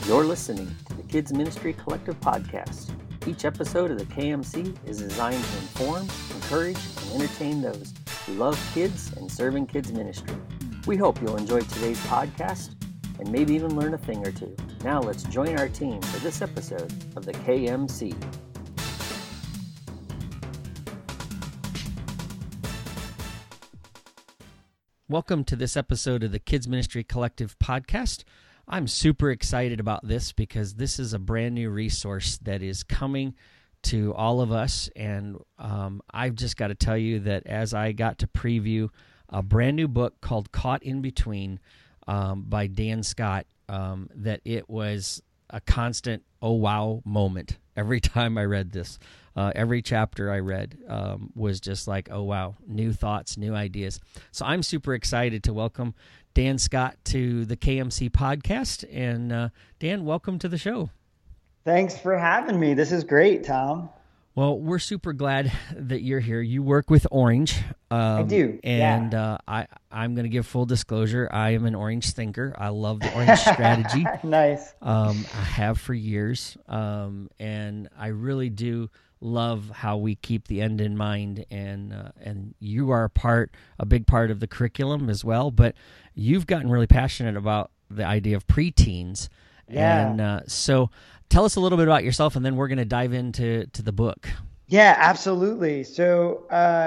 You're listening to the Kids Ministry Collective podcast. Each episode of the KMC is designed to inform, encourage, and entertain those who love kids and serving kids ministry. We hope you'll enjoy today's podcast and maybe even learn a thing or two. Now let's join our team for this episode of the KMC. Welcome to this episode of the Kids Ministry Collective podcast. I'm super excited about this because this is a brand new resource that is coming to all of us, and I've just got to tell you that as I got to preview a brand new book called Caught in Between by Dan Scott, that it was a constant oh wow moment every time I read this. Every chapter I read was just like, oh, wow, new thoughts, new ideas. So I'm super excited to welcome Dan Scott to the KMC podcast. And Dan, welcome to the show. Thanks for having me. This is great, Tom. Well, we're super glad that you're here. You work with Orange. I do. And I'm going to give full disclosure. I am an Orange thinker. I love the Orange strategy. Nice. I have for years. And I really do love how we keep the end in mind, and you are a big part of the curriculum as well, but you've gotten really passionate about the idea of preteens. Yeah. And so tell us a little bit about yourself, and then we're going to dive into the book. Yeah, absolutely. So,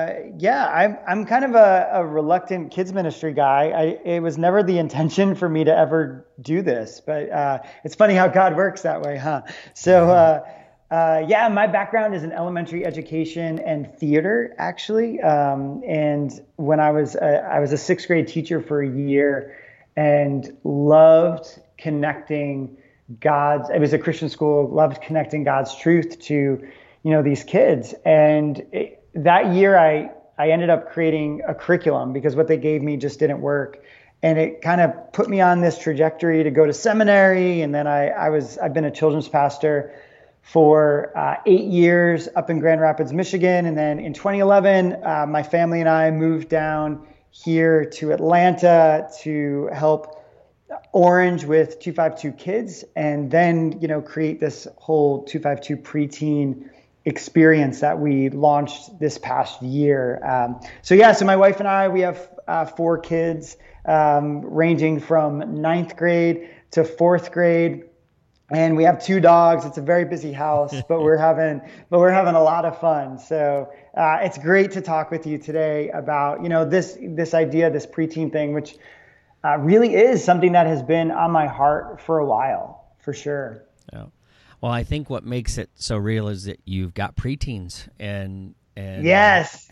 I'm kind of a reluctant kids ministry guy. It was never the intention for me to ever do this, but it's funny how God works that way, huh? So, my background is in elementary education and theater, actually. And when I was a sixth grade teacher for a year and loved connecting it was a Christian school, loved connecting God's truth to, these kids. And that year I ended up creating a curriculum because what they gave me just didn't work. And it kind of put me on this trajectory to go to seminary. And then I've been a children's pastor for 8 years up in Grand Rapids, Michigan. And then in 2011, my family and I moved down here to Atlanta to help Orange with 252 Kids, and then, create this whole 252 preteen experience that we launched this past year. So my wife and I, we have 4 kids, ranging from ninth grade to fourth grade. And we have 2 dogs. It's a very busy house, but we're having a lot of fun. So it's great to talk with you today about this idea, this preteen thing, which really is something that has been on my heart for a while, for sure. Yeah. Well, I think what makes it so real is that you've got preteens and yes.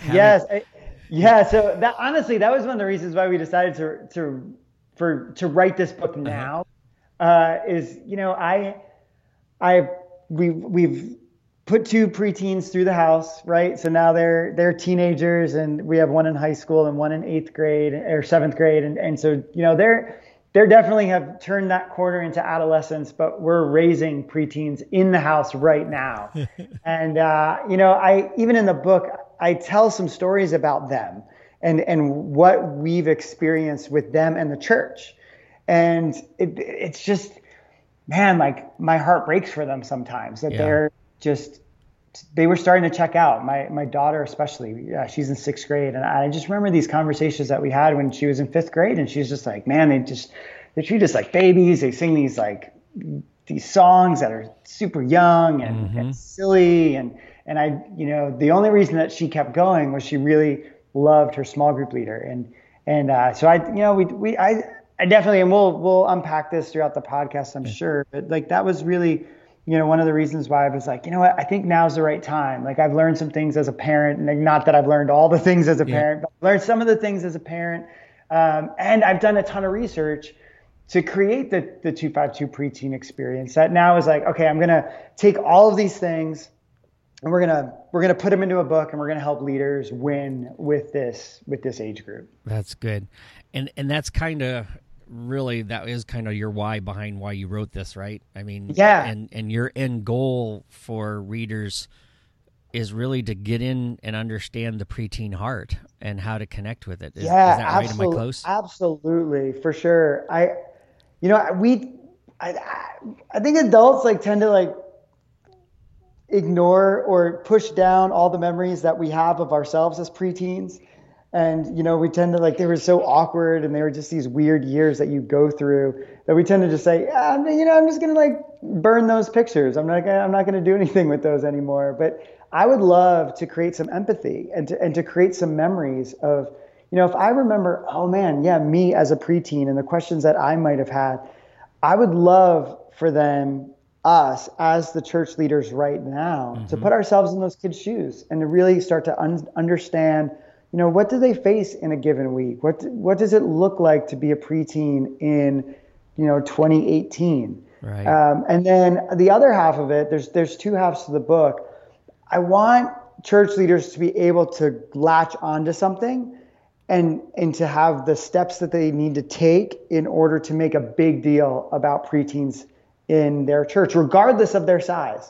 So that honestly, that was one of the reasons why we decided to write this book now. We've put 2 preteens through the house, right? So now they're teenagers, and we have one in high school and one in 8th grade or 7th grade. And so, they're definitely have turned that corner into adolescence, but we're raising preteens in the house right now. And, I even in the book, I tell some stories about them and what we've experienced with them and the church. And it's just, man, like my heart breaks for them sometimes that they were starting to check out. My daughter, especially, she's in 6th grade. And I just remember these conversations that we had when she was in 5th grade. And she's just like, man, they treat us like babies. They sing these songs that are super young and silly. And I, the only reason that she kept going was she really loved her small group leader. So I definitely, and we'll unpack this throughout the podcast, I'm sure. But that was really, one of the reasons why I was like, what, I think now's the right time. Like I've learned some things as a parent, and not that I've learned all the things as a parent, but I've learned some of the things as a parent. And I've done a ton of research to create the 252 preteen experience that now is like, okay, I'm going to take all of these things and we're going to put them into a book, and we're going to help leaders win with this age group. That's good. And that's that is kind of your why behind why you wrote this, right? I mean, yeah. And your end goal for readers is really to get in and understand the preteen heart and how to connect with it. Is that right? Am I close? Absolutely, for sure. I think adults like tend to like ignore or push down all the memories that we have of ourselves as preteens. And, we tend to like, they were so awkward and they were just these weird years that you go through that we tend to just say, I'm just going to like burn those pictures. I'm not going to do anything with those anymore. But I would love to create some empathy and to create some memories of, if I remember, oh man, yeah, me as a preteen and the questions that I might have had, I would love for us as the church leaders right now to put ourselves in those kids' shoes and to really start to understand, what do they face in a given week? What does it look like to be a preteen in, 2018? Right. And then the other half of it, there's two halves to the book. I want church leaders to be able to latch onto something and to have the steps that they need to take in order to make a big deal about preteens in their church, regardless of their size.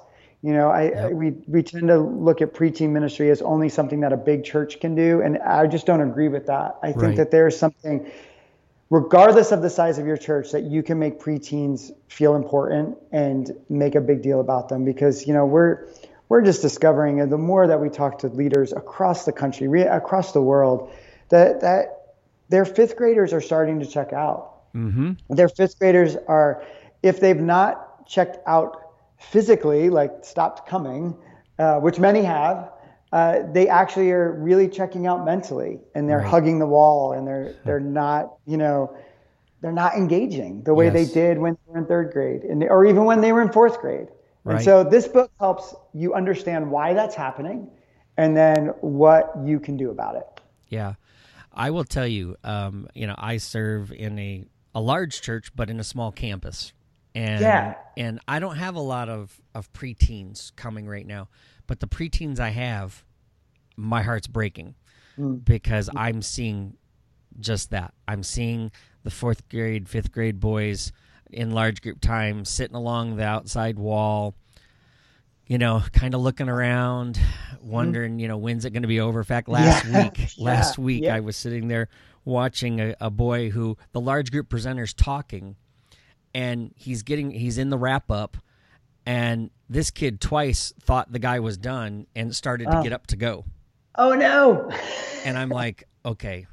We tend to look at preteen ministry as only something that a big church can do, and I just don't agree with that. I think that there's something, regardless of the size of your church, that you can make preteens feel important and make a big deal about them, because we're just discovering, and the more that we talk to leaders across the country, across the world, that their fifth graders are starting to check out. Their fifth graders are, if they've not checked out physically, like stopped coming, which many have, they actually are really checking out mentally, and they're hugging the wall, and they're not, they're not engaging the way they did when they were in third grade, or even when they were in fourth grade. And so this book helps you understand why that's happening, and then what you can do about it. Yeah, I will tell you, I serve in a large church, but in a small campus. And I don't have a lot of preteens coming right now, but the preteens I have, my heart's breaking because I'm seeing just that. I'm seeing the fourth grade, fifth grade boys in large group time sitting along the outside wall, kind of looking around, wondering, when's it going to be over. In fact, last week I was sitting there watching a boy who the large group presenter's talking, and he's in the wrap up, and this kid twice thought the guy was done and started to get up to go. Oh no. And I'm like, okay.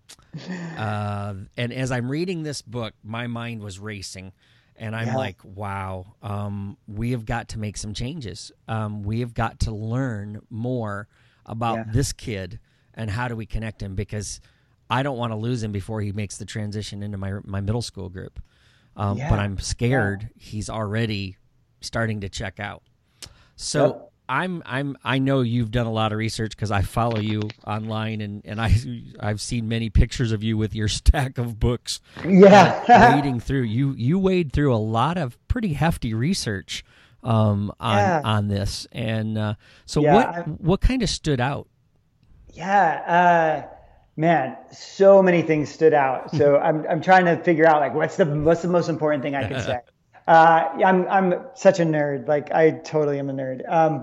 And as I'm reading this book, my mind was racing, and I'm like, wow, we have got to make some changes. We have got to learn more about this kid and how do we connect him, because I don't want to lose him before he makes the transition into my middle school group. But I'm scared he's already starting to check out. So I know you've done a lot of research, because I follow you online, and I've seen many pictures of you with your stack of books. Wading through. You wade through a lot of pretty hefty research on this, and so what kind of stood out? Man, so many things stood out. So I'm trying to figure out like what's the most important thing I can say. I'm such a nerd. Like I totally am a nerd.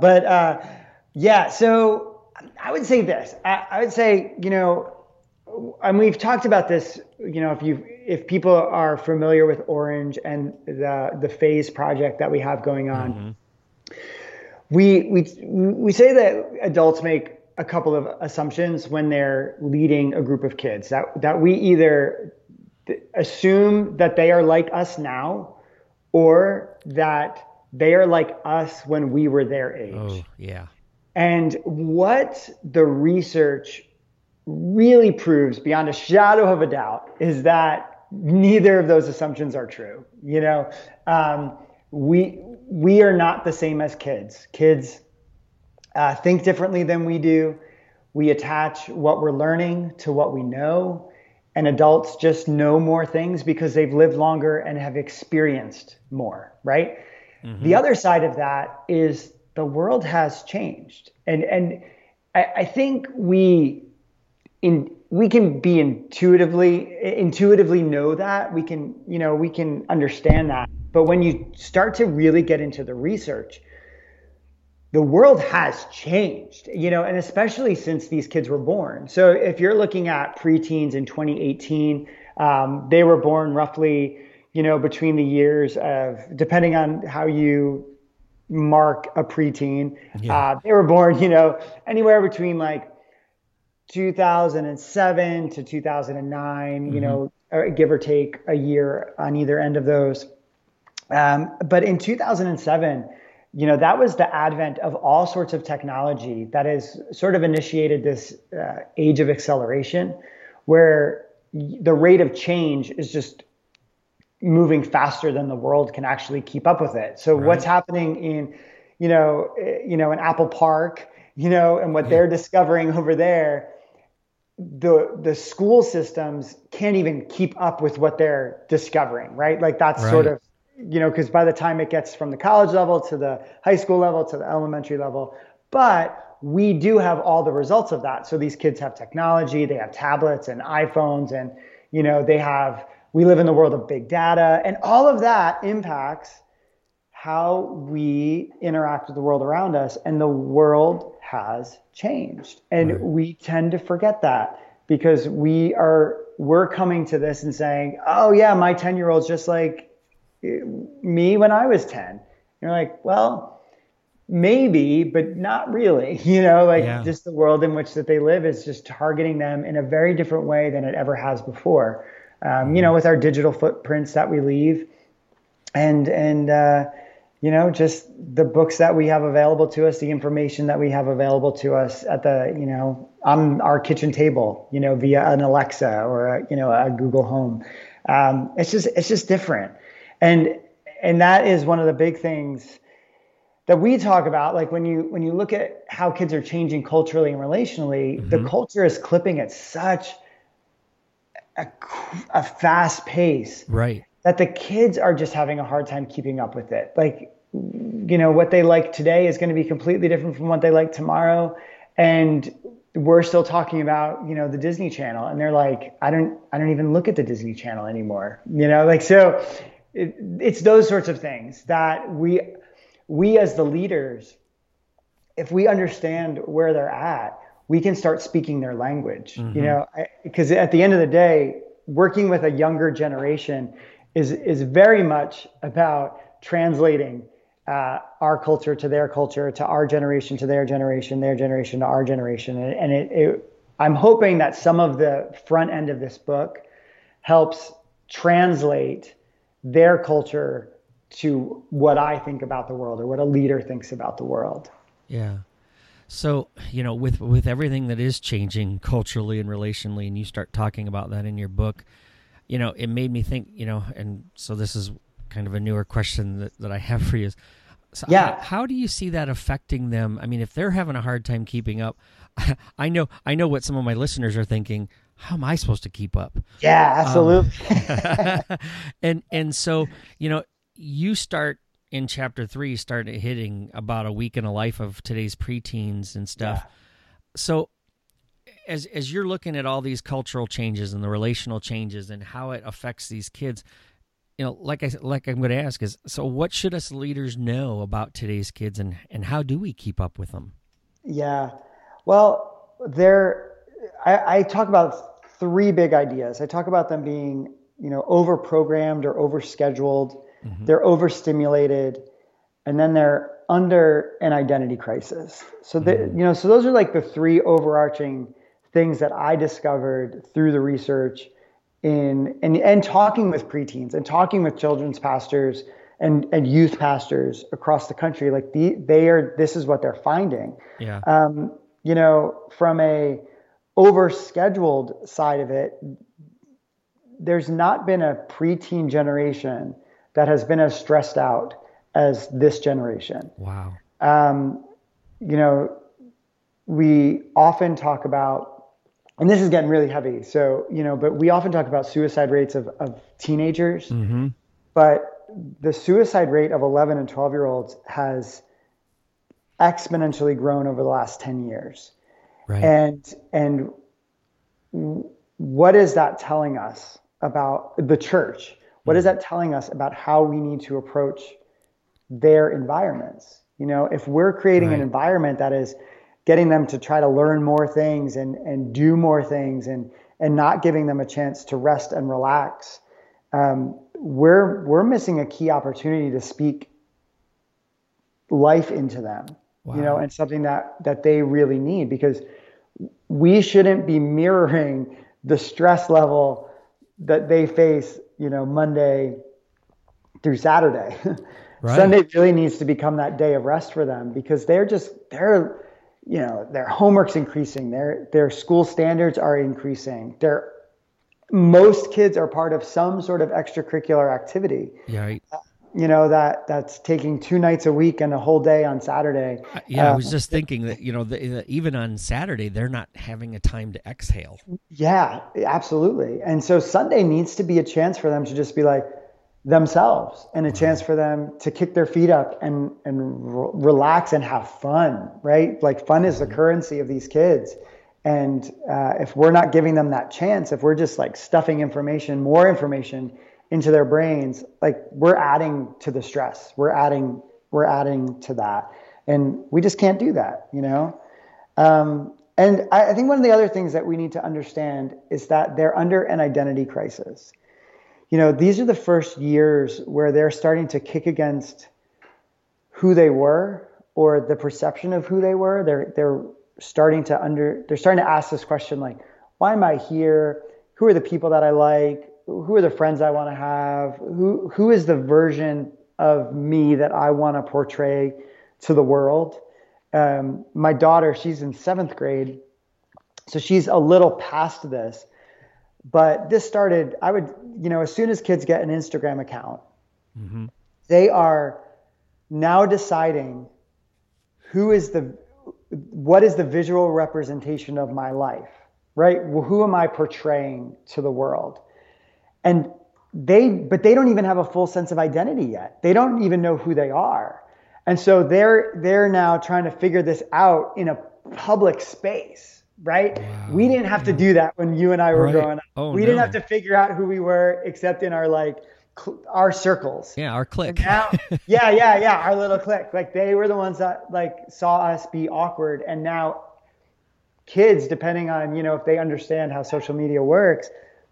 So I would say this. I would say, and we've talked about this, if people are familiar with Orange and the Phase project that we have going on, we say that adults make a couple of assumptions when they're leading a group of kids, that we either assume that they are like us now, or that they are like us when we were their age. Oh, yeah. And what the research really proves beyond a shadow of a doubt is that neither of those assumptions are true. We are not the same as kids. Kids think differently than we do. We attach what we're learning to what we know, and adults just know more things because they've lived longer and have experienced more, right? The other side of that is the world has changed. And I think we can be intuitively know that. We can understand that. But when you start to really get into the research, the world has changed, and especially since these kids were born. So if you're looking at preteens in 2018, they were born roughly, between the years of, depending on how you mark a preteen, they were born, anywhere between like 2007 to 2009, give or take a year on either end of those. But in 2007, that was the advent of all sorts of technology that has sort of initiated this age of acceleration, where the rate of change is just moving faster than the world can actually keep up with it. So what's happening in, in Apple Park, and what they're discovering over there, the school systems can't even keep up with what they're discovering, right? Like that's sort of, because by the time it gets from the college level to the high school level to the elementary level, but we do have all the results of that. So these kids have technology, they have tablets and iPhones, and, we live in the world of big data, and all of that impacts how we interact with the world around us, and the world has changed. And we tend to forget that because we're coming to this and saying, oh yeah, my 10-year-old's just like me when I was 10. You're like, well, maybe, but not really, just the world in which that they live is just targeting them in a very different way than it ever has before. With our digital footprints that we leave and just the books that we have available to us, the information that we have available to us at the, on our kitchen table, via an Alexa or a Google Home. It's just different. And that is one of the big things that we talk about. Like when you look at how kids are changing culturally and relationally, the culture is clipping at such a fast pace, right, that the kids are just having a hard time keeping up with it. Like, what they like today is going to be completely different from what they like tomorrow. And we're still talking about, the Disney Channel, and they're like, I don't even look at the Disney Channel anymore. So it's those sorts of things that we as the leaders, if we understand where they're at, we can start speaking their language, because at the end of the day, working with a younger generation is very much about translating our culture to their culture, to our generation to their generation to our generation. And I'm hoping that some of the front end of this book helps translate their culture to what I think about the world, or what a leader thinks about the world. Yeah. So, with everything that is changing culturally and relationally, and you start talking about that in your book, it made me think, and so this is kind of a newer question that I have for you. So how do you see that affecting them? I mean, if they're having a hard time keeping up, I know what some of my listeners are thinking. How am I supposed to keep up? Yeah, absolutely. And so, you start in chapter 3, start hitting about a week in a life of today's preteens and stuff. Yeah. So as you're looking at all these cultural changes and the relational changes and how it affects these kids, like I'm going to ask is, so what should us leaders know about today's kids, and how do we keep up with them? Yeah. Well, I talk about 3 big ideas. I talk about them being, over-programmed or over-scheduled. They're overstimulated, and then they're under an identity crisis. So so those are like the 3 overarching things that I discovered through the research and talking with preteens and talking with children's pastors and youth pastors across the country. Like this is what they're finding. Yeah. From a overscheduled side of it, there's not been a preteen generation that has been as stressed out as this generation. Wow. We often talk about, and this is getting really heavy, so, but we often talk about suicide rates of teenagers, but the suicide rate of 11 and 12-year-olds has exponentially grown over the last 10 years. Right. And what is that telling us about the church? What is that telling us about how we need to approach their environments? If we're creating an environment that is getting them to try to learn more things and do more things and not giving them a chance to rest and relax, we're missing a key opportunity to speak life into them, Wow. and something that they really need, because we shouldn't be mirroring the stress level that they face, Monday through Saturday. Right. Sunday really needs to become that day of rest for them, because their homework's increasing, their school standards are increasing. Most kids are part of some sort of extracurricular activity, Yeah. Right. that's taking 2 nights a week and a whole day on Saturday. Yeah, I was just thinking that, even on Saturday, they're not having a time to exhale. Yeah, absolutely. And so Sunday needs to be a chance for them to just be like themselves, and a chance Wow. for them to kick their feet up and relax and have fun, right? Like, fun is the Mhm. currency of these kids. And if we're not giving them that chance, if we're just like stuffing more information into their brains, like, we're adding to the stress. We're adding to that. And we just can't do that. And I think one of the other things that we need to understand is that they're under an identity crisis. These are the first years where they're starting to kick against who they were, or the perception of who they were. They're starting to ask this question, like, why am I here? Who are the people that I like? Who are the friends I want to have? Who is the version of me that I want to portray to the world? My daughter, she's in 7th grade, so she's a little past this. But this started, as soon as kids get an Instagram account, Hmm. they are now deciding what is the visual representation of my life, right? Well, who am I portraying to the world? And but they don't even have a full sense of identity yet. They don't even know who they are. And so they're now trying to figure this out in a public space, right? We Wow. didn't have to Yeah. do that when you and I were Right. growing up. Oh, We didn't have no. to figure out who we were, except in our our circles. Yeah. Our And click. now, yeah, yeah, yeah, our little clique. Like, they were the ones that like saw us be awkward, and now kids, depending on if they understand how social media works,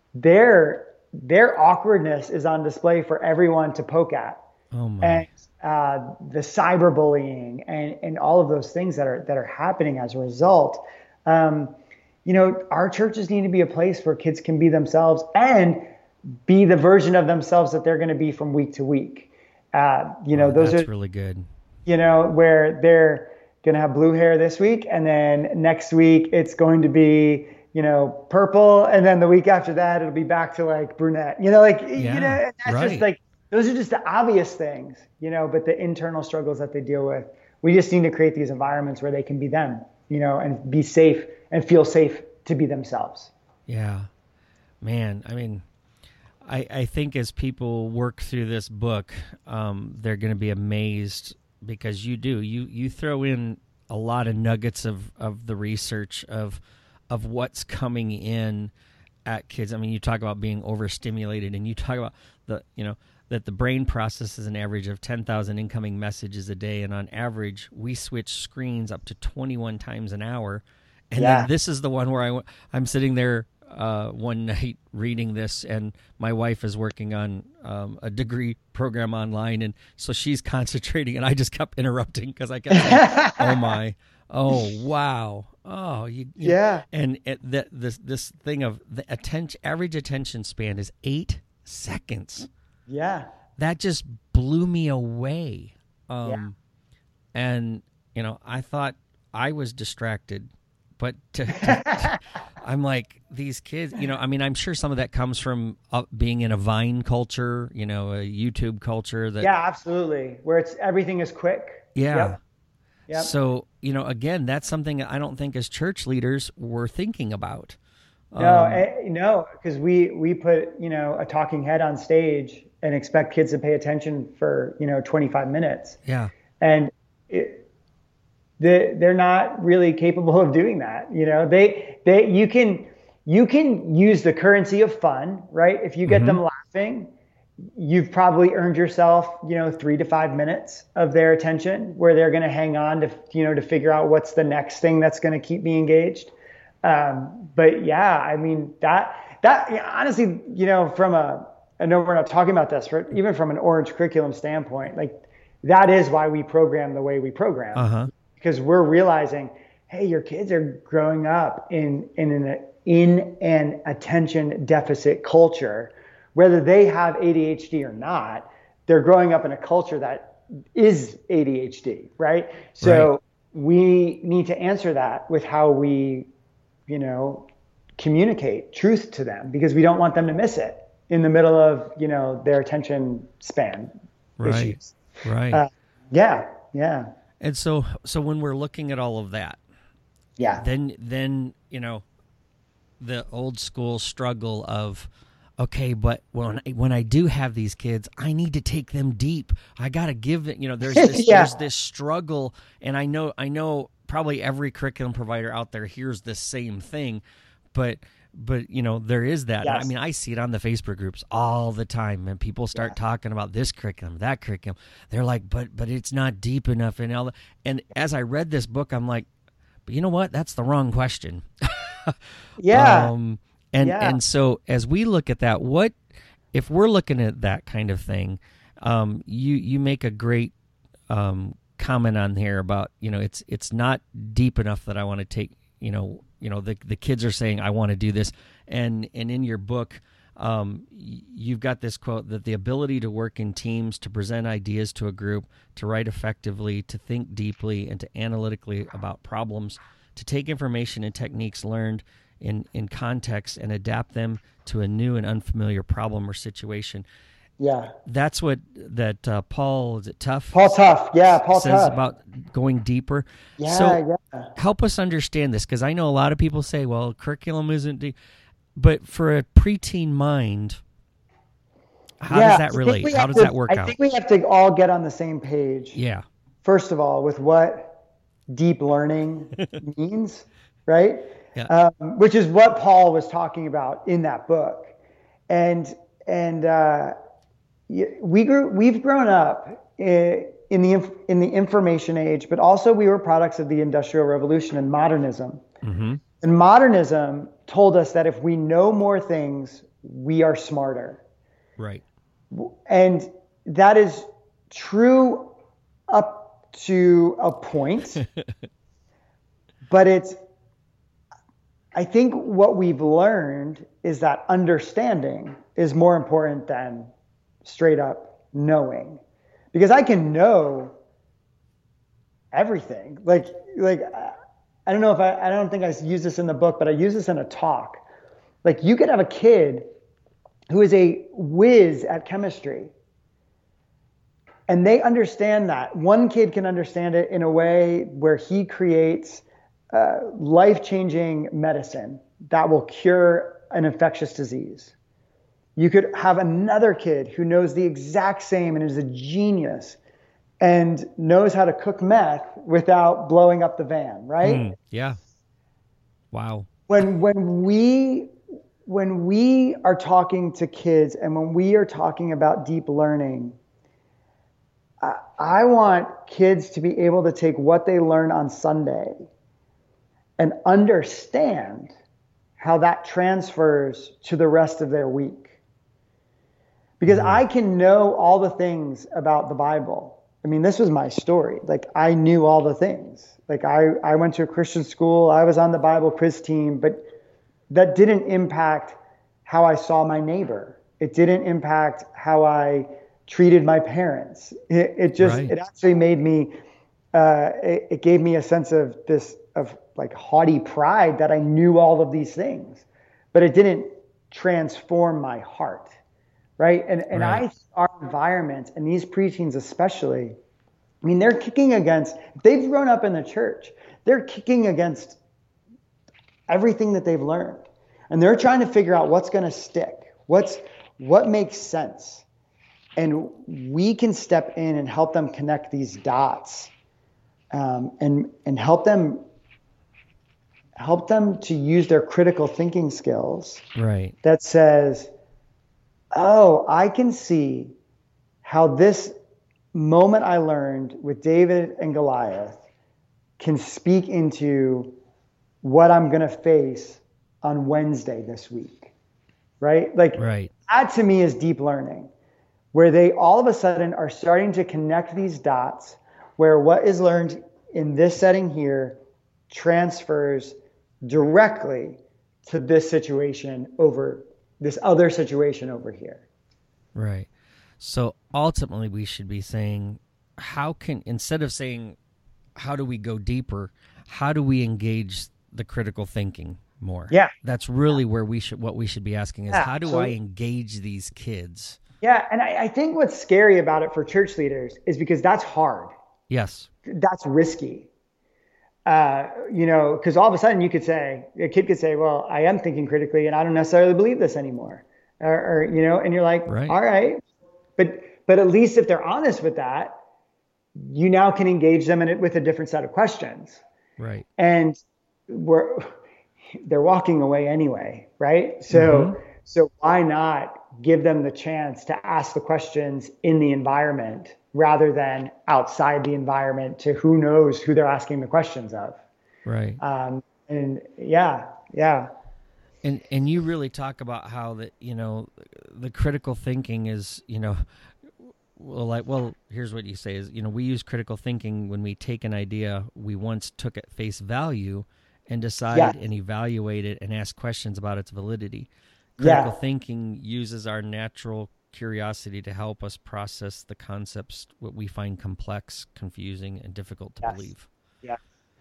their awkwardness is on display for everyone to poke at. Oh, And my. the cyberbullying and all of those things that are happening as a result. Um, our churches need to be a place where kids can be themselves and be the version of themselves that they're going to be from week to week. Wow. Those are, That's really good. where they're going to have blue hair this week, and then next week it's going to be, purple. And then the week after that, it'll be back to like brunette, Yeah. that's just Right. like, those are just the obvious things, but the internal struggles that they deal with, we just need to create these environments where they can be them, and be safe and feel safe to be themselves. Yeah. Man, I mean, I think as people work through this book, they're going to be amazed, because you throw in a lot of nuggets of the research of what's coming in at kids. I mean, you talk about being overstimulated, and you talk about that the brain processes an average of 10,000 incoming messages a day, and on average we switch screens up to 21 times an hour. And then Yeah. this is the one where I'm sitting there one night reading this, and my wife is working on a degree program online, and so she's concentrating, and I just kept interrupting because I kept saying, "Oh my, oh wow, oh Yeah. and this thing of the average attention span is 8 seconds. Yeah. That just blew me away. Yeah. And I thought I was distracted, but I'm like, these kids, I mean, I'm sure some of that comes from being in a Vine culture, a YouTube culture that, Yeah, absolutely. Where everything is quick. yeah. Yep. Yep. So, again, that's something I don't think as church leaders we're thinking about. No, because we put, a talking head on stage and expect kids to pay attention for, 25 minutes. Yeah. And they're not really capable of doing that. You can use the currency of fun, right? If you get Mm-hmm. them laughing, you've probably earned yourself, 3 to 5 minutes of their attention, where they're going to hang on to, to figure out what's the next thing that's going to keep me engaged. But yeah, I mean, that honestly, from a I know we're not talking about this, but even from an Orange curriculum standpoint, like that is why we program the way we program, because we're realizing, hey, your kids are growing up in an attention deficit culture, whether they have ADHD or not. They're growing up in a culture that is ADHD, right? So we need to answer that with how we, communicate truth to them, because we don't want them to miss it in the middle of, their attention span issues. Right. Yeah. And so when we're looking at all of that, then the old school struggle of, okay, but when I do have these kids, I need to take them deep. I got to give it, there's this there's this struggle, and I know probably every curriculum provider out there hears the same thing, but there is that. Yes. I mean, I see it on the Facebook groups all the time, and people start talking about this curriculum, that curriculum. They're like, but it's not deep enough, and as I read this book, I'm like, but you know what? That's the wrong question. And so as we look at that, what if we're looking at that kind of thing? You make a great comment on here about it's not deep enough that I want to take the kids are saying I want to do this, and in your book you've got this quote that the ability to work in teams, to present ideas to a group, to write effectively, to think deeply, and to analytically about problems, to take information and techniques learned in context and adapt them to a new and unfamiliar problem or situation. Yeah. That's what Paul, is it Tough? Paul Tough. Yeah, Paul says Tough. about going deeper. Yeah, so help us understand this, because I know a lot of people say, well, curriculum isn't deep. But for a preteen mind, how does that relate? How does that work out? I think we have to all get on the same page. Yeah. First of all, with what deep learning means, right? Yeah. Which is what Paul was talking about in that book. And we've grown up in the information age, but also we were products of the Industrial Revolution and modernism. Mm-hmm. And modernism told us that if we know more things, we are smarter. Right. And that is true up to a point. But I think what we've learned is that understanding is more important than straight up knowing. Because I can know everything. Like I don't know if I don't think I use this in the book, but I use this in a talk. Like you could have a kid who is a whiz at chemistry, and they understand that. One kid can understand it in a way where he creates life-changing medicine that will cure an infectious disease. You could have another kid who knows the exact same and is a genius and knows how to cook meth without blowing up the van, right? Yeah. Wow. When we are talking to kids and when we are talking about deep learning, I want kids to be able to take what they learn on Sunday and understand how that transfers to the rest of their week. Because I can know all the things about the Bible. I mean, this was my story. Like, I knew all the things. Like, I went to a Christian school. I was on the Bible quiz team, but that didn't impact how I saw my neighbor. It didn't impact how I treated my parents. It actually made me, it gave me a sense of like haughty pride that I knew all of these things, but it didn't transform my heart. Right. And I, our environment and these preteens especially, I mean, they're kicking against, they've grown up in the church. They're kicking against everything that they've learned. And they're trying to figure out what's going to stick, what makes sense. And we can step in and help them connect these dots, and help them to use their critical thinking skills. Right. That says, oh, I can see how this moment I learned with David and Goliath can speak into what I'm going to face on Wednesday this week. Right? Like, right. That to me is deep learning, where they all of a sudden are starting to connect these dots, where what is learned in this setting here transfers directly to this situation over this other situation over here. Right. So ultimately we should be saying, instead of saying, how do we go deeper? How do we engage the critical thinking more? Yeah. That's really where what we should be asking is, how do I absolutely. engage these kids? Yeah. And I think what's scary about it for church leaders is because that's hard. Yes. That's risky. Because all of a sudden a kid could say, well, I am thinking critically and I don't necessarily believe this anymore. And you're like, Right. all right. But at least if they're honest with that, you now can engage them in it with a different set of questions. Right. And they're walking away anyway, right? So why not give them the chance to ask the questions in the environment rather than outside the environment to who knows who they're asking the questions of? Right. And yeah. And you really talk about how the critical thinking is, here's what you say is, we use critical thinking when we take an idea we once took at face value and decide and evaluate it and ask questions about its validity. Critical thinking uses our natural curiosity to help us process the concepts what we find complex, confusing, and difficult to believe. Yeah.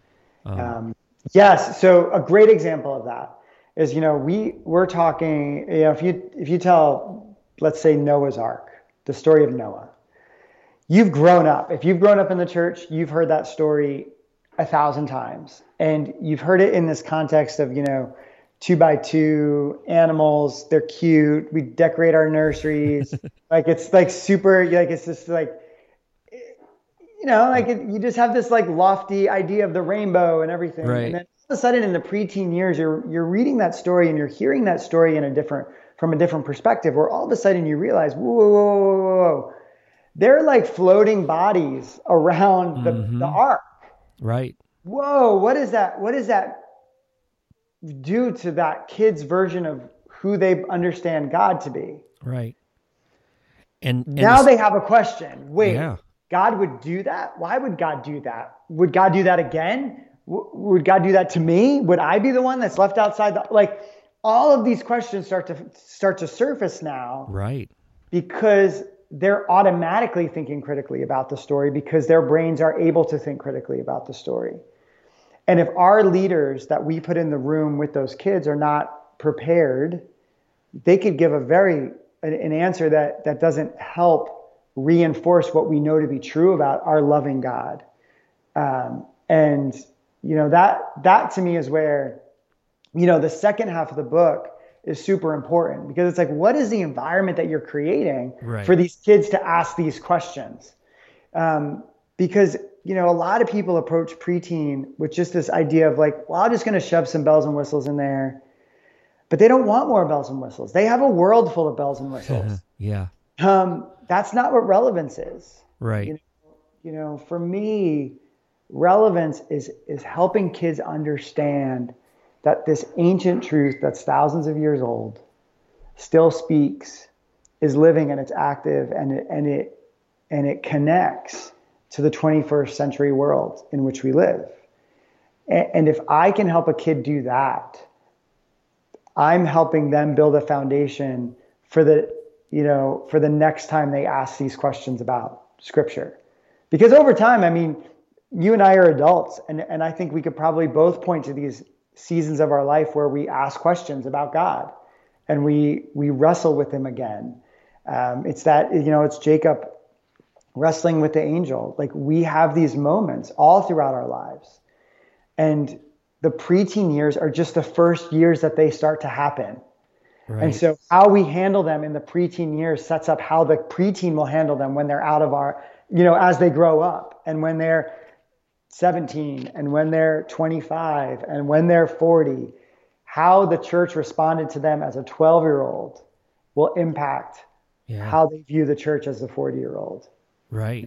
Yes. So a great example of that is, we're talking, if you tell, let's say, Noah's Ark, the story of Noah, if you've grown up in the church, you've heard that story 1,000 times. And you've heard it in this context of, 2x2 animals, they're cute. We decorate our nurseries. It's super, it's just you just have this lofty idea of the rainbow and everything. Right. And then all of a sudden in the preteen years, you're reading that story and you're hearing that story from a different perspective, where all of a sudden you realize, whoa. They're floating bodies around the ark. Right. Whoa, what is that? What does that do to that kid's version of who they understand God to be? Right. And now they have a question. Wait, yeah. God would do that? Why would God do that? Would God do that again? Would God do that to me? Would I be the one that's left outside? All of these questions start to surface now. Right. Because they're automatically thinking critically about the story because their brains are able to think critically about the story. And if our leaders that we put in the room with those kids are not prepared, they could give an answer that doesn't help reinforce what we know to be true about our loving God. That to me is where, the second half of the book is super important, because it's what is the environment that you're creating for these kids to ask these questions? Because, a lot of people approach preteen with just this idea of I'm just going to shove some bells and whistles in there, but they don't want more bells and whistles. They have a world full of bells and whistles. Yeah. That's not what relevance is. Right. For me, relevance is helping kids understand that this ancient truth that's thousands of years old still speaks, is living, and it's active, and it connects to the 21st century world in which we live. And if I can help a kid do that, I'm helping them build a foundation for the next time they ask these questions about Scripture. Because over time, you and I are adults, and I think we could probably both point to these seasons of our life where we ask questions about God and we wrestle with him again. It's Jacob wrestling with the angel. We have these moments all throughout our lives, and the preteen years are just the first years that they start to happen. Right. And so how we handle them in the preteen years sets up how the preteen will handle them when they're out of as they grow up, and when they're 17, and when they're 25, and when they're 40, how the church responded to them as a 12-year-old will impact how they view the church as a 40-year-old. Right.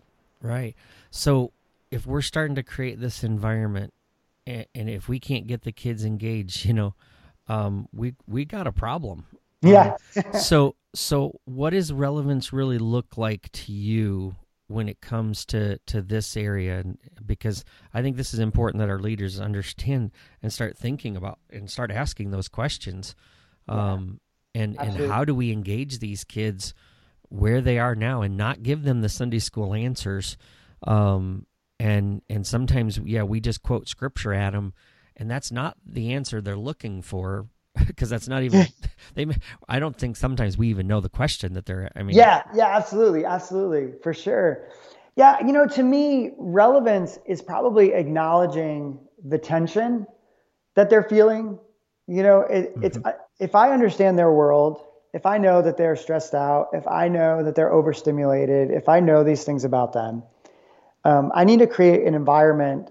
So if we're starting to create this environment, and if we can't get the kids engaged, we got a problem. Yeah. So what does relevance really look like to you when it comes to this area? Because I think this is important that our leaders understand and start thinking about and start asking those questions. And how do we engage these kids where they are now and not give them the Sunday school answers? And sometimes, we just quote scripture at them, and that's not the answer they're looking for, because that's not even I don't think sometimes we even know the question that they're. Yeah, absolutely, for sure. Yeah, to me, relevance is probably acknowledging the tension that they're feeling. It's if I understand their world, if I know that they're stressed out, if I know that they're overstimulated, if I know these things about them, I need to create an environment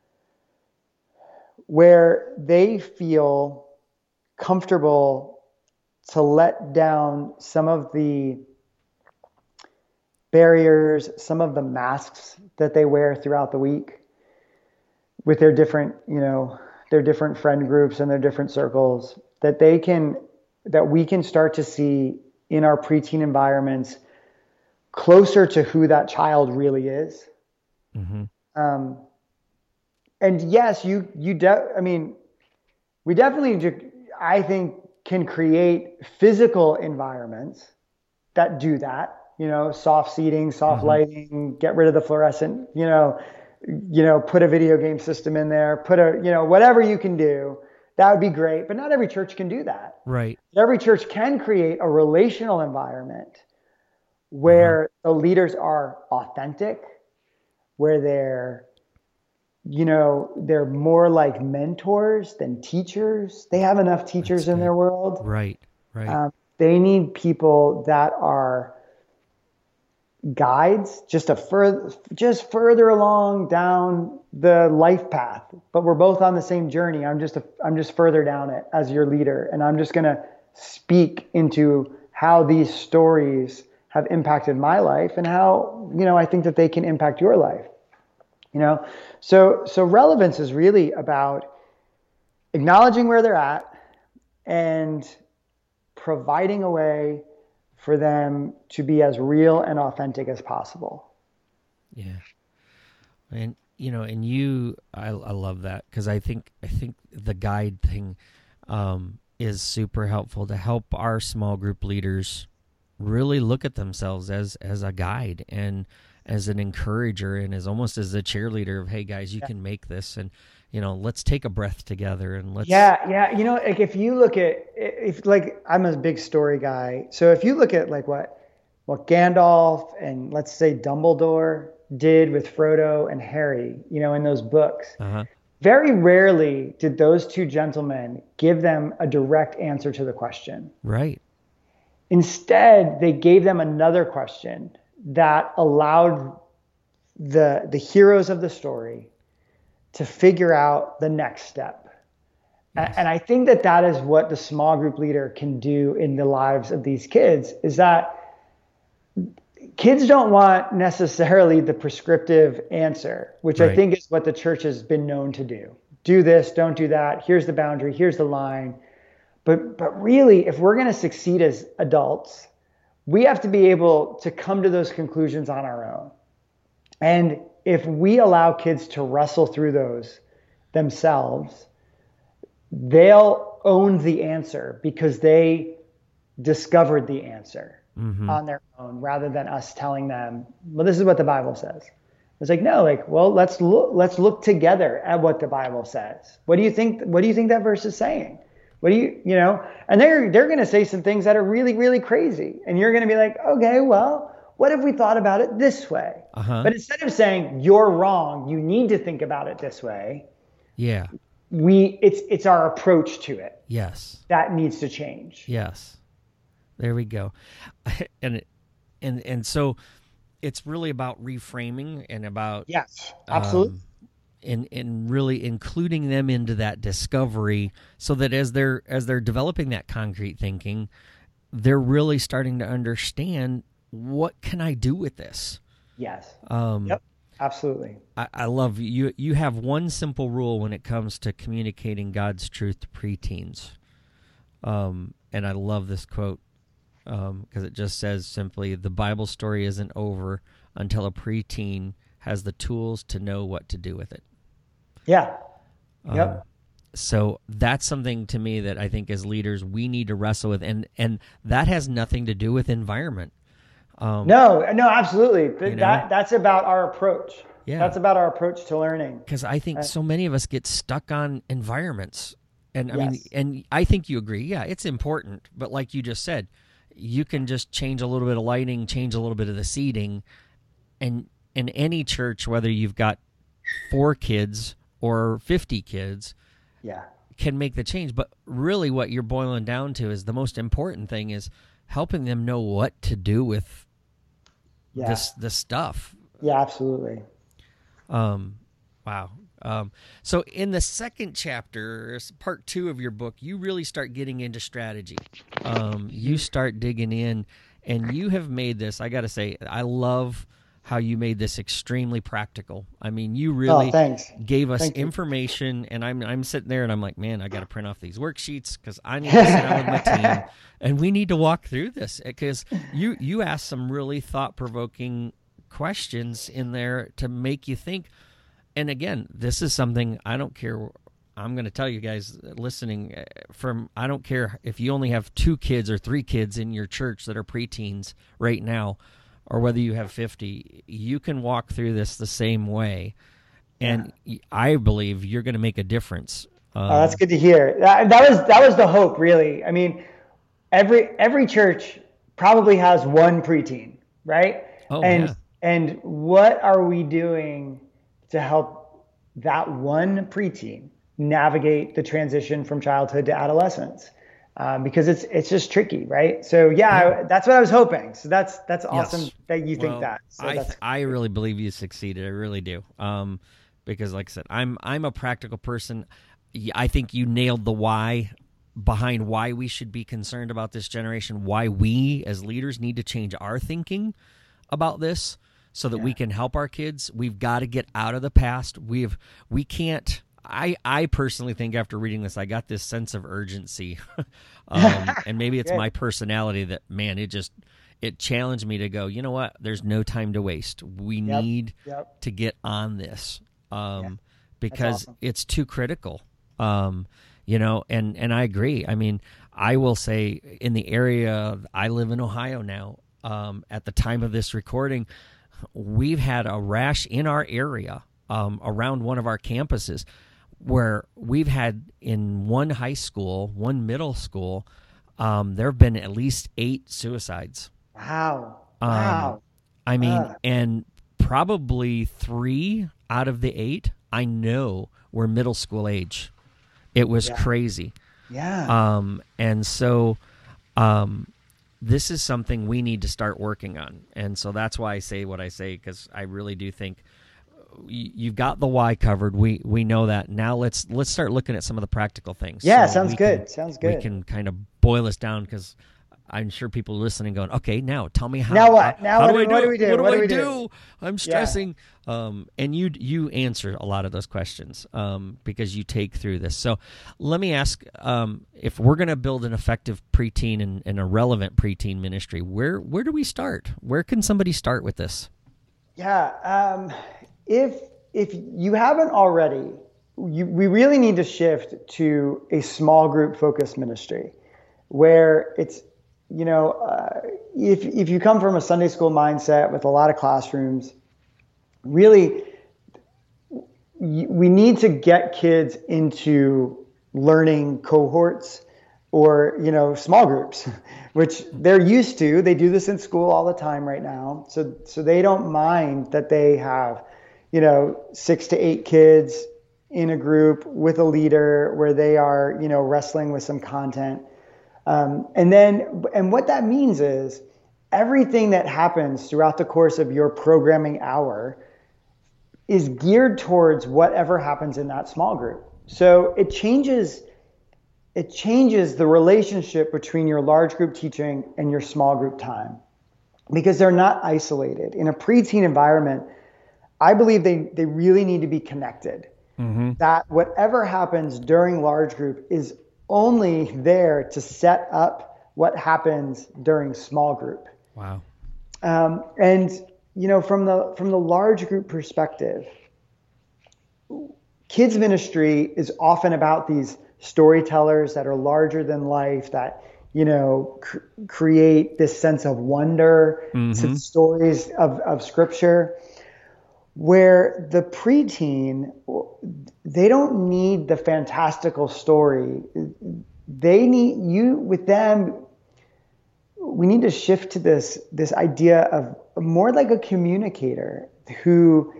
where they feel comfortable to let down some of the barriers, some of the masks that they wear throughout the week with their different, their different friend groups and their different circles, that we can start to see in our preteen environments closer to who that child really is. Mm-hmm. And yes, we definitely, I think, can create physical environments that do that. Soft seating, soft lighting, get rid of the fluorescent, put a video game system in there, whatever you can do, that would be great. But not every church can do that. Right. Every church can create a relational environment where the leaders are authentic, where they're more like mentors than teachers. They have enough teachers in their world. Right. They need people that are guides, just further along down the life path, but we're both on the same journey. I'm just further down it as your leader, and I'm just going to speak into how these stories have impacted my life and how, I think that they can impact your life. So relevance is really about acknowledging where they're at and providing a way for them to be as real and authentic as possible. Yeah. And, I love that, because I think the guide thing is super helpful to help our small group leaders really look at themselves as a guide and as an encourager and as almost as a cheerleader of, hey guys, you can make this, and let's take a breath together and let's. Yeah. Like if you look at, I'm a big story guy, so if you look at like what Gandalf and let's say Dumbledore did with Frodo and Harry, in those books, very rarely did those two gentlemen give them a direct answer to the question. Right. Instead, they gave them another question that allowed the heroes of the story to figure out the next step. Yes. And I think that is what the small group leader can do in the lives of these kids, is that kids don't want necessarily the prescriptive answer, which I think is what the church has been known to do. Do this, don't do that. Here's the boundary, here's the line. But really, if we're going to succeed as adults, we have to be able to come to those conclusions on our own. And if we allow kids to wrestle through those themselves, they'll own the answer because they discovered the answer on their own, rather than us telling them, well, this is what the Bible says. It's like, no, let's look together at what the Bible says. What do you think that verse is saying? What do you and they're going to say some things that are really, really crazy. And you're going to be like, okay, well, what if we thought about it this way? But instead of saying you're wrong, you need to think about it this way. Yeah. It's our approach to it. Yes. That needs to change. Yes. There we go. And so it's really about reframing and about yes, absolutely. And really including them into that discovery, so that as they're developing that concrete thinking, they're really starting to understand, what can I do with this? Yes. Yep. Absolutely. I love you. You have one simple rule when it comes to communicating God's truth to preteens. and I love this quote because it just says simply, the Bible story isn't over until a preteen has the tools to know what to do with it. Yeah. Yep. So that's something to me that I think as leaders we need to wrestle with, and that has nothing to do with environment. No, absolutely. That's about our approach. Yeah. That's about our approach to learning. Because I think so many of us get stuck on environments. And I Yes. mean, and I think you agree. Yeah, it's important. But like you just said, you can just change a little bit of lighting, change a little bit of the seating. And in any church, whether you've got 4 kids or 50 kids, Yeah. can make the change. But really what you're boiling down to is the most important thing is helping them know what to do with this stuff. Yeah, absolutely. Wow. So in the second chapter, part 2 of your book, you really start getting into strategy. You start digging in, and you have made this, I got to say, I love how you made this extremely practical. I mean, you really gave us information, and I'm sitting there and I'm like, man, I got to print off these worksheets because I need to sit down with my team, and we need to walk through this because you asked some really thought-provoking questions in there to make you think. And again, this is something I don't care. I'm going to tell you guys listening I don't care if you only have 2 kids or 3 kids in your church that are preteens right now, or whether you have 50, you can walk through this the same way. And I believe you're going to make a difference. That's good to hear. That was the hope, really. I mean, every church probably has one preteen, right? And what are we doing to help that one preteen navigate the transition from childhood to adolescence? Because it's just tricky, right? So that's what I was hoping. So that's awesome that you think that. So I really believe you succeeded. I really do. Because like I said, I'm a practical person. I think you nailed the why behind why we should be concerned about this generation, why we as leaders need to change our thinking about this so that we can help our kids. We've got to get out of the past. We can't. I personally think after reading this, I got this sense of urgency, and maybe it's my personality that, man, it challenged me to go, you know what? There's no time to waste. We need to get on this because it's too critical, and I agree. I mean, I will say in the area, I live in Ohio now, at the time of this recording, we've had a rash in our area around one of our campuses where we've had in one high school, one middle school, there have been at least 8 suicides. Wow. I mean, and probably 3 out of the 8 I know were middle school age. It was crazy. Yeah. And so this is something we need to start working on. And so that's why I say what I say, because I really do think you've got the why covered. We know that. Now let's start looking at some of the practical things. Yeah, sounds good. We can kind of boil this down because I'm sure people listening going, okay, now tell me how. Now what? What do we do? What do I do? I'm stressing. And you answer a lot of those questions because you take through this. So let me ask, if we're going to build an effective preteen and a relevant preteen ministry, where do we start? Where can somebody start with this? Yeah. If you haven't already, we really need to shift to a small group focused ministry where it's, if you come from a Sunday school mindset with a lot of classrooms, really, we need to get kids into learning cohorts or, small groups, which they're used to. They do this in school all the time right now. So they don't mind that they have, 6 to 8 kids in a group with a leader where they are, wrestling with some content. And what that means is everything that happens throughout the course of your programming hour is geared towards whatever happens in that small group. So it changes the relationship between your large group teaching and your small group time because they're not isolated. In a preteen environment, I believe they really need to be connected. Mm-hmm. That whatever happens during large group is only there to set up what happens during small group. Wow. And from the large group perspective, kids ministry is often about these storytellers that are larger than life, that create this sense of wonder to the stories of Scripture, where the preteen, they don't need the fantastical story. They need you with them. We need to shift to this idea of more like a communicator who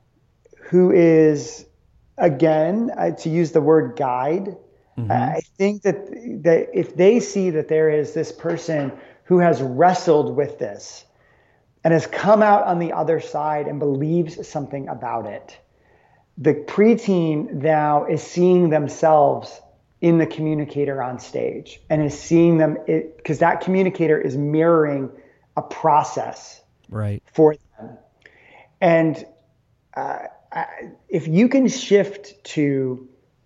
is, again, to use the word guide. I think that if they see that there is this person who has wrestled with this and has come out on the other side and believes something about it, the preteen now is seeing themselves in the communicator on stage, and is seeing them, because that communicator is mirroring a process for them. And if you can shift to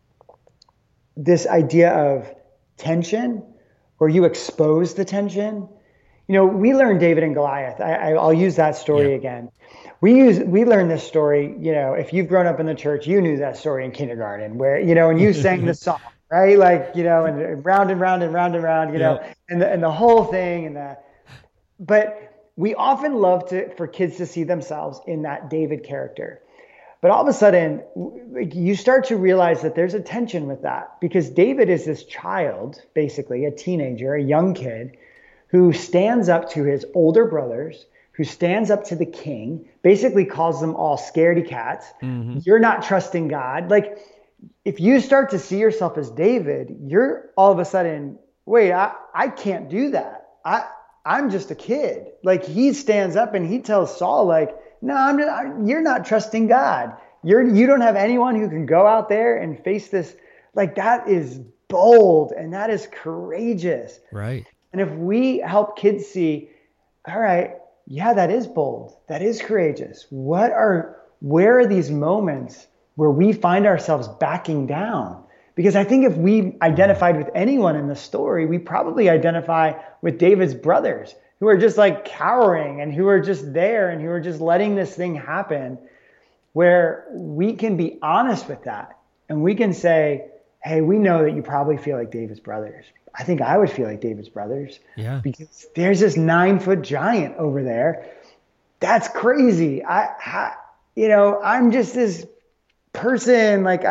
this idea of tension, or you expose the tension, we learned David and Goliath. I'll use that story again. We learned this story, if you've grown up in the church, you knew that story in kindergarten, where, and you sang the song, right? Like, and round and round and round and round, and the whole thing, but we often love for kids to see themselves in that David character. But all of a sudden, you start to realize that there's a tension with that, because David is this child, basically a teenager, a young kid, who stands up to his older brothers, who stands up to the king, basically calls them all scaredy cats. You're not trusting God. Like, if you start to see yourself as David, you're all of a sudden, wait, I can't do that. I'm just a kid. Like, he stands up and he tells Saul, like, no, you're not trusting God. You don't have anyone who can go out there and face this. Like, that is bold and that is courageous. Right. And if we help kids see, all right, yeah, that is bold. That is courageous. Where are these moments where we find ourselves backing down? Because I think if we identified with anyone in the story, we probably identify with David's brothers, who are just like cowering and who are just there and who are just letting this thing happen, where we can be honest with that. And we can say, hey, we know that you probably feel like David's brothers. I think I would feel like David's brothers. Yeah. Because there's this 9-foot giant over there. That's crazy. I'm just this person. Like,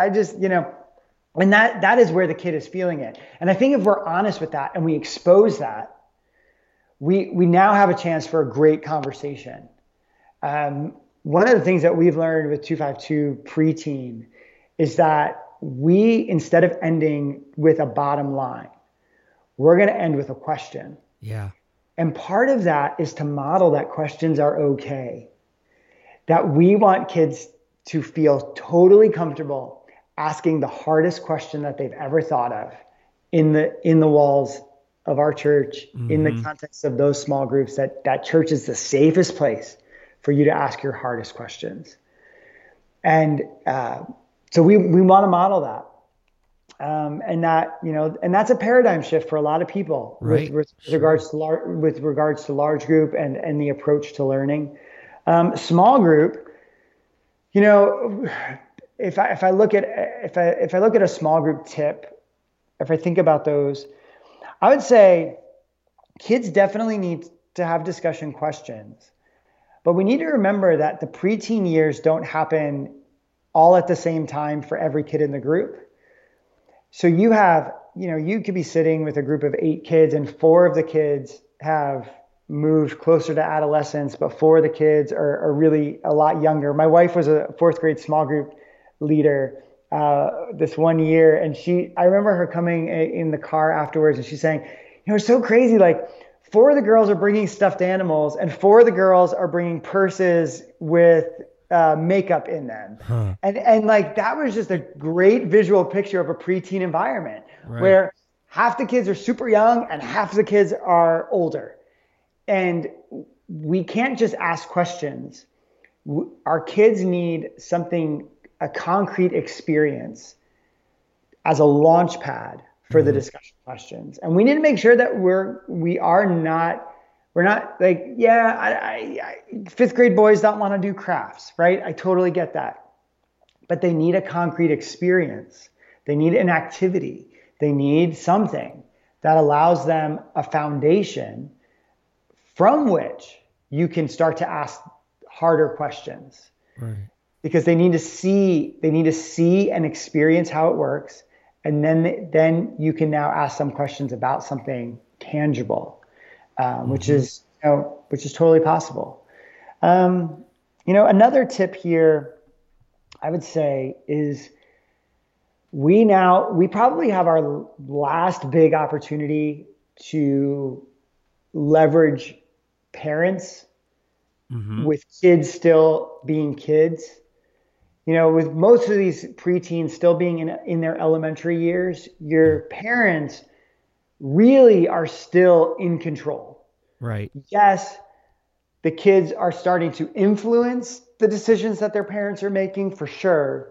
and that is where the kid is feeling it. And I think if we're honest with that and we expose that, we now have a chance for a great conversation. One of the things that we've learned with 252 preteen is that we, instead of ending with a bottom line, we're going to end with a question. Yeah. And part of that is to model that questions are okay. That we want kids to feel totally comfortable asking the hardest question that they've ever thought of in the walls of our church, in the context of those small groups, that church is the safest place for you to ask your hardest questions. And so we want to model that. And that's a paradigm shift for a lot of people, right, with regards to large group and the approach to learning. Small group, if I look at a small group tip, if I think about those, I would say kids definitely need to have discussion questions, but we need to remember that the preteen years don't happen all at the same time for every kid in the group. So you could be sitting with a group of 8 kids and 4 of the kids have moved closer to adolescence, but 4 of the kids are really a lot younger. My wife was a 4th grade small group leader this one year, and I remember her coming in the car afterwards and she's saying, it's so crazy, like 4 of the girls are bringing stuffed animals and 4 of the girls are bringing purses with makeup in them. Huh. And like, that was just a great visual picture of a preteen environment, right, where half the kids are super young and half the kids are older. And we can't just ask questions. Our kids need a concrete experience as a launch pad for the discussion questions. And we need to make sure that we're not like, fifth grade boys don't want to do crafts, right? I totally get that. But they need a concrete experience. They need an activity. They need something that allows them a foundation from which you can start to ask harder questions. Right. Because they need to see and experience how it works. And then you can now ask some questions about something tangible, which is totally possible. Another tip here I would say is we probably have our last big opportunity to leverage parents with kids still being kids. With most of these preteens still being in their elementary years, your parents really are still in control. Right. Yes, the kids are starting to influence the decisions that their parents are making for sure.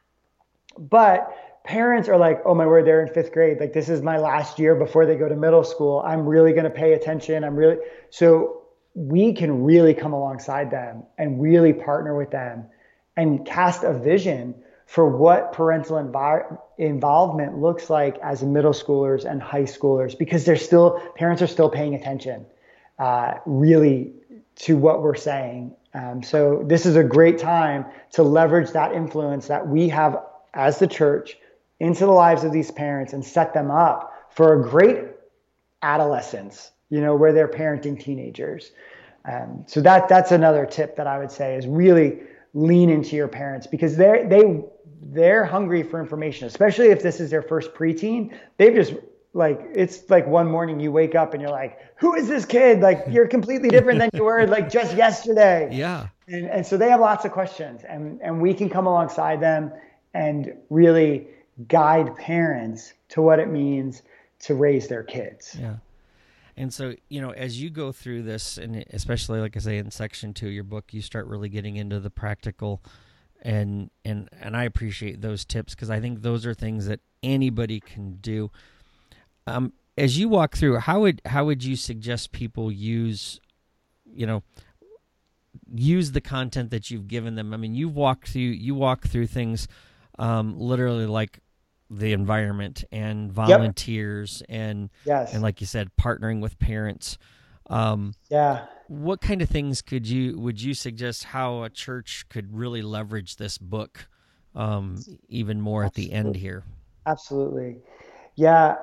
But parents are like, oh my word, they're in fifth grade. Like, this is my last year before they go to middle school. I'm really going to pay attention. So we can really come alongside them and really partner with them and cast a vision for what parental involvement looks like as middle schoolers and high schoolers, because parents are still paying attention, really, to what we're saying. So this is a great time to leverage that influence that we have as the church into the lives of these parents and set them up for a great adolescence, where they're parenting teenagers. So that's another tip that I would say is really lean into your parents, because they're hungry for information, especially if this is their first preteen. They've just it's like one morning you wake up and you're like, who is this kid? Like, you're completely different than you were like just yesterday. Yeah. And so they have lots of questions, and we can come alongside them and really guide parents to what it means to raise their kids. Yeah. And so, as you go through this, and especially, like I say, in section 2 of your book, you start really getting into the practical, and I appreciate those tips, because I think those are things that anybody can do. As you walk through, how would you suggest people use the content that you've given them? I mean, you walk through things, literally like the environment and volunteers and like you said, partnering with parents. What kind of things would you suggest how a church could really leverage this book even more at the end here? Absolutely. Yeah.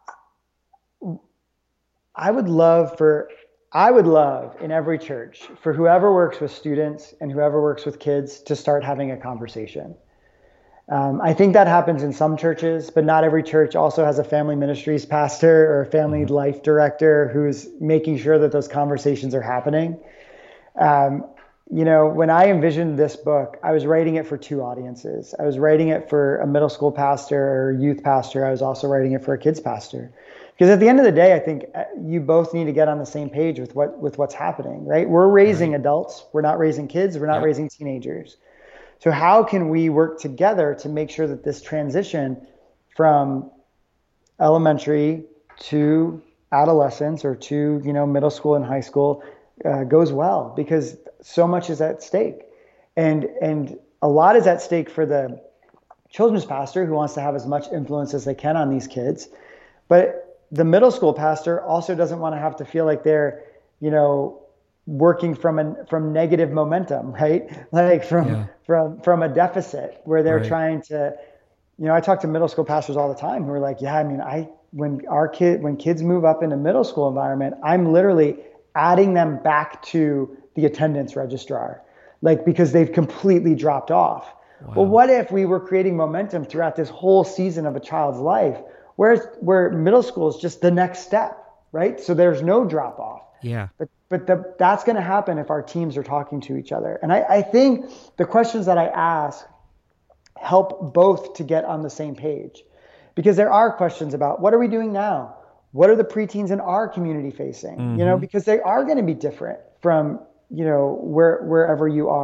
I would love in every church for whoever works with students and whoever works with kids to start having a conversation. I think that happens in some churches, but not every church also has a family ministries pastor or a family life director who's making sure that those conversations are happening. When I envisioned this book, I was writing it for two audiences. I was writing it for a middle school pastor or youth pastor. I was also writing it for a kids pastor. Because at the end of the day, I think you both need to get on the same page with what's happening, right? We're raising adults. We're not raising kids. We're not raising teenagers. So how can we work together to make sure that this transition from elementary to adolescence or to, middle school and high school goes well? Because so much is at stake. And a lot is at stake for the children's pastor who wants to have as much influence as they can on these kids. But the middle school pastor also doesn't want to have to feel like they're, working from negative momentum, right? Like from a deficit where they're trying to, I talk to middle school pastors all the time who are like, when kids move up into middle school environment, I'm literally adding them back to the attendance registrar, because they've completely dropped off. Wow. Well, what if we were creating momentum throughout this whole season of a child's life, where middle school is just the next step, right? So there's no drop off. Yeah. But that's going to happen if our teams are talking to each other. And I think the questions that I ask help both to get on the same page, because there are questions about what are we doing now? What are the preteens in our community facing? Because they are going to be different from, wherever you are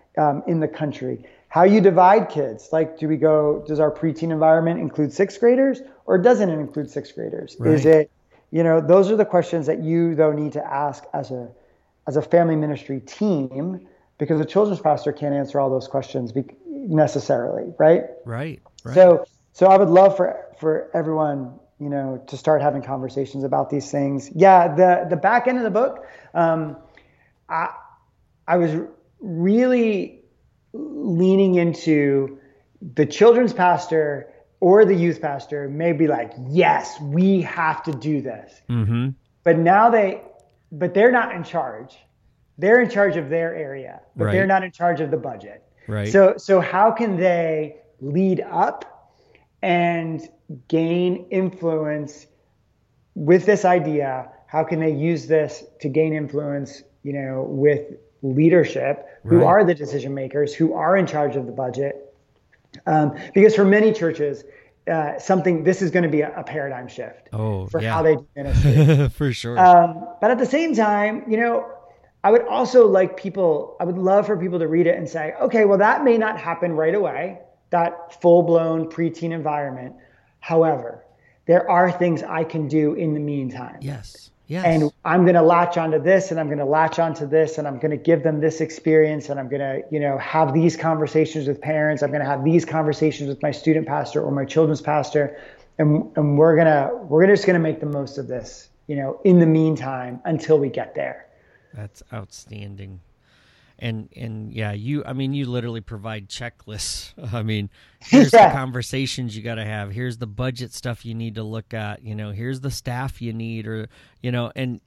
in the country. How you divide kids? Like, does our preteen environment include sixth graders, or doesn't it include sixth graders? Right. Is it, those are the questions that you though need to ask as a family ministry team, because a children's pastor can't answer all those questions necessarily, right? Right. So I would love for everyone, to start having conversations about these things. Yeah, the back end of the book, I was really leaning into the children's pastor or the youth pastor may be like, yes, we have to do this. Mm-hmm. But they're not in charge. They're in charge of their area, but Right. they're not in charge of the budget. Right. So how can they lead up and gain influence with this idea? How can they use this to gain influence, with leadership who Right. are the decision makers, who are in charge of the budget? Because for many churches, this is going to be a paradigm shift for how they do ministry. For sure. But at the same time, I would love for people to read it and say, okay, well, that may not happen right away, that full-blown preteen environment. However, there are things I can do in the meantime. Yes. And I'm going to latch onto this, and I'm going to latch onto this, and I'm going to give them this experience, and I'm going to, have these conversations with parents. I'm going to have these conversations with my student pastor or my children's pastor, and we're just going to make the most of this, in the meantime until we get there. That's outstanding. And yeah, you literally provide checklists. Here's the conversations you got to have. Here's the budget stuff you need to look at. Here's the staff you need, or and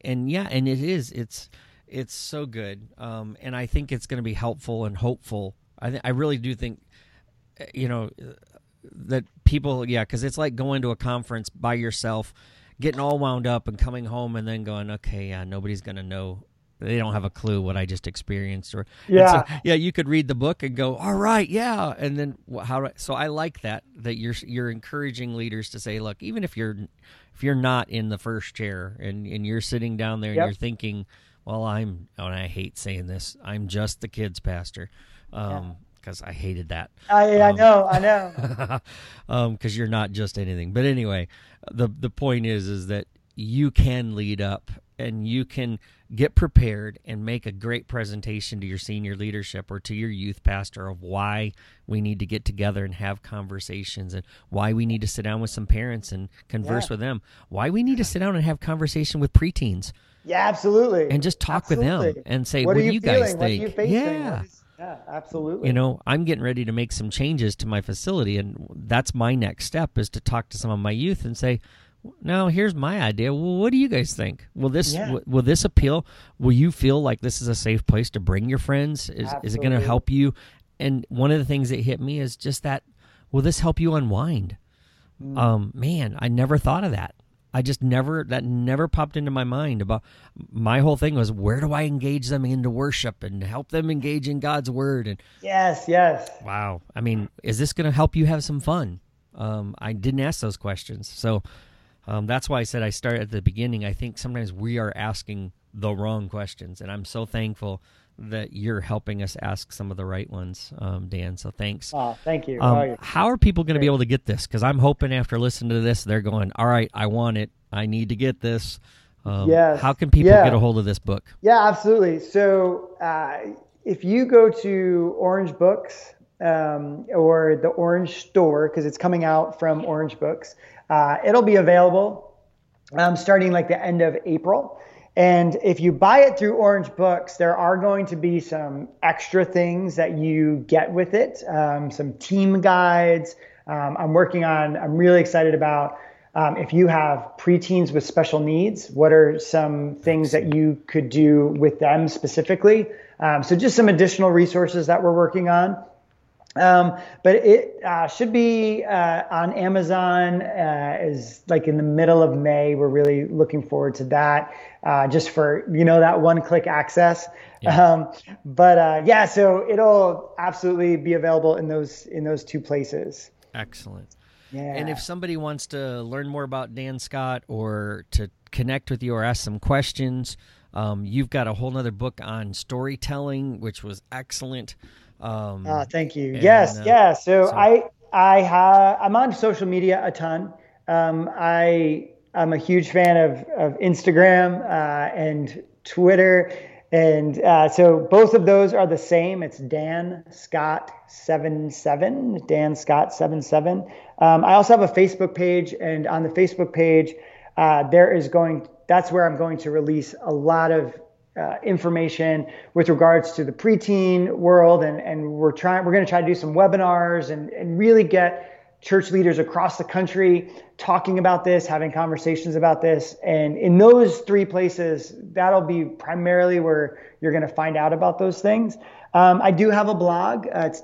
it's so good. And I think it's going to be helpful and hopeful. I really do think, that people, because it's like going to a conference by yourself, getting all wound up and coming home and then going, okay, yeah, nobody's going to know. They don't have a clue what I just experienced, or you could read the book and go, all right, yeah, and then so I like that you're encouraging leaders to say, look, even if you're not in the first chair and you're sitting down there and you're thinking, well, and I hate saying this, I'm just the kids pastor, because I hated that. I know. Because you're not just anything. But anyway, the point is that you can lead up and you can get prepared and make a great presentation to your senior leadership or to your youth pastor of why we need to get together and have conversations, and why we need to sit down with some parents and converse with them, why we need to sit down and have conversation with preteens. Yeah, absolutely. And just talk with them and say, what do you guys think? Yeah, absolutely. I'm getting ready to make some changes to my facility, and that's my next step, is to talk to some of my youth and say, now, here's my idea. Well, what do you guys think? Will this appeal? Will you feel like this is a safe place to bring your friends? Is it going to help you? And one of the things that hit me is just that, will this help you unwind? Man, I never thought of that. That never popped into my mind. About my whole thing was, where do I engage them into worship and help them engage in God's word? And yes. Wow. Is this going to help you have some fun? I didn't ask those questions. So that's why I said I start at the beginning. I think sometimes we are asking the wrong questions, and I'm so thankful that you're helping us ask some of the right ones, Dan. So thanks. Oh, thank you. How are people going to be able to get this? Because I'm hoping after listening to this, they're going, all right, I want it. I need to get this. Yes. How can people get a hold of this book? Yeah, absolutely. So if you go to Orange Books or the Orange Store, because it's coming out from Orange Books, it'll be available starting like the end of April. And if you buy it through Orange Books, there are going to be some extra things that you get with it, some team guides. I'm really excited about if you have preteens with special needs, what are some things that you could do with them specifically? So just some additional resources that we're working on. But it should be on Amazon is like in the middle of May. We're really looking forward to that, just for that one-click access. Yeah. So it'll absolutely be available in those two places. Excellent. Yeah. And if somebody wants to learn more about Dan Scott or to connect with you or ask some questions, you've got a whole nother book on storytelling, which was excellent. Thank you. And, Yes. Yeah. So I'm on social media a ton. I'm a huge fan of Instagram and Twitter. And so both of those are the same. It's Dan Scott 77, Dan Scott 77. I also have a Facebook page, and on the Facebook page, that's where I'm going to release a lot of information with regards to the preteen world, and we're going to try to do some webinars and really get church leaders across the country talking about this, having conversations about this. And in those three places, that'll be primarily where you're going to find out about those things. I do have a blog. It's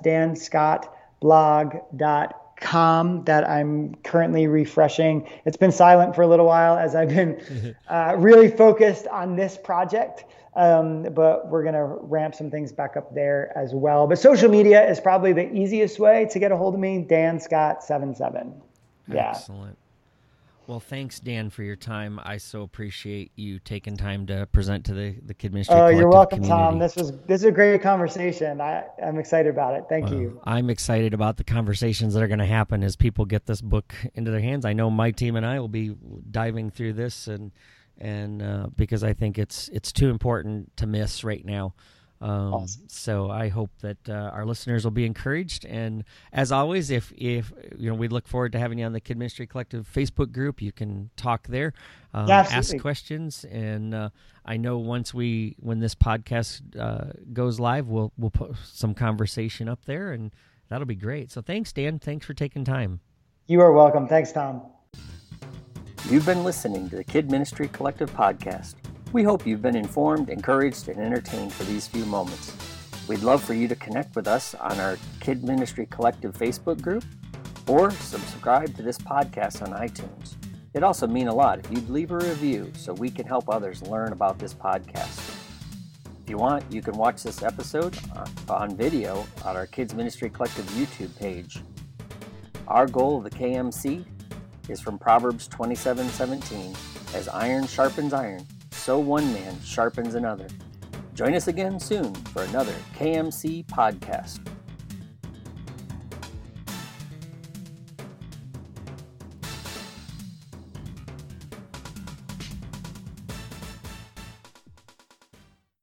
danscottblog.com that I'm currently refreshing. It's been silent for a little while as I've been really focused on this project. But we're going to ramp some things back up there as well. But social media is probably the easiest way to get a hold of me, Dan Scott 77. Yeah. Excellent. Well, thanks, Dan, for your time. I so appreciate you taking time to present to the Kid Ministry Collective you're welcome, community. Tom. This is a great conversation. I'm excited about it. Thank you. I'm excited about the conversations that are going to happen as people get this book into their hands. I know my team and I will be diving through this and because I think it's too important to miss right now. Awesome. So I hope that our listeners will be encouraged. And as always, if we look forward to having you on the Kid Ministry Collective Facebook group. You can talk there, ask questions, and I know when this podcast goes live, we'll put some conversation up there, and that'll be great. So thanks, Dan. Thanks for taking time. You are welcome. Thanks, Tom. You've been listening to the Kid Ministry Collective podcast. We hope you've been informed, encouraged, and entertained for these few moments. We'd love for you to connect with us on our Kid Ministry Collective Facebook group or subscribe to this podcast on iTunes. It'd also mean a lot if you'd leave a review so we can help others learn about this podcast. If you want, you can watch this episode on video on our Kids Ministry Collective YouTube page. Our goal of the KMC is from Proverbs 27:17, as iron sharpens iron, so one man sharpens another. Join us again soon for another KMC podcast.